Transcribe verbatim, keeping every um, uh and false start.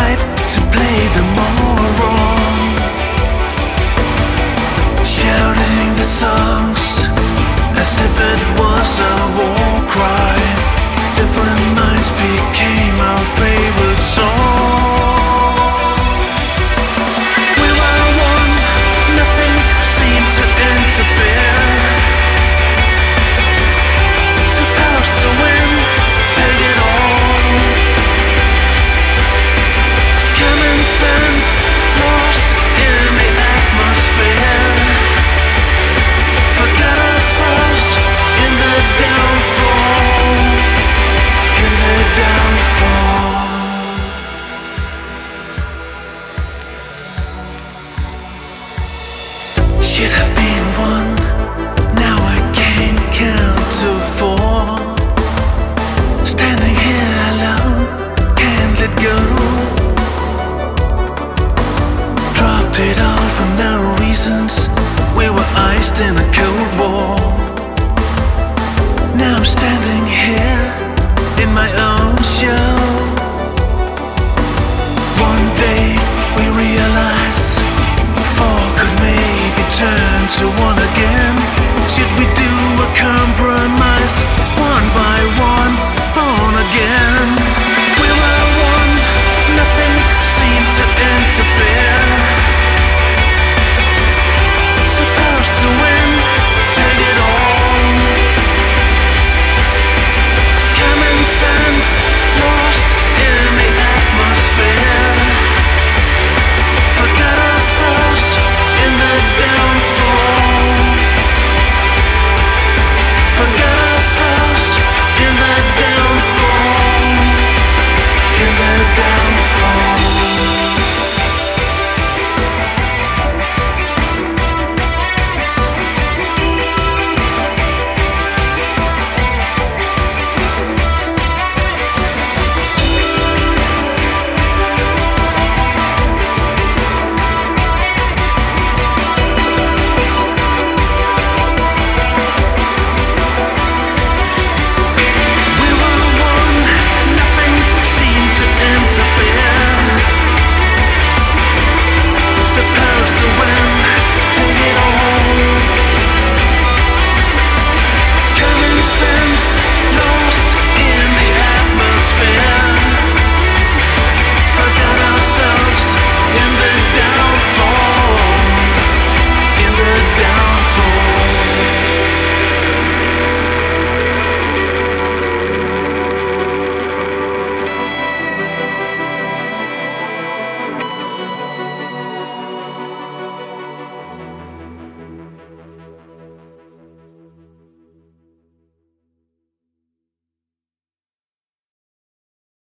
right to play them all wrong, shouting the songs as if it was a war cry. Different minds became our favorite song. We were one, nothing seemed to interfere. Supposed to win, take it all. Common sense lost in the atmosphere. Forgot ourselves in the downfall, in the downfall. Should have been one, now I can't count to four. Standing here alone, can't let go. Dropped it all for no reasons. We were iced in a cold war. Now I'm standing here in my own show. One day we realize four could maybe turn to one again. Should we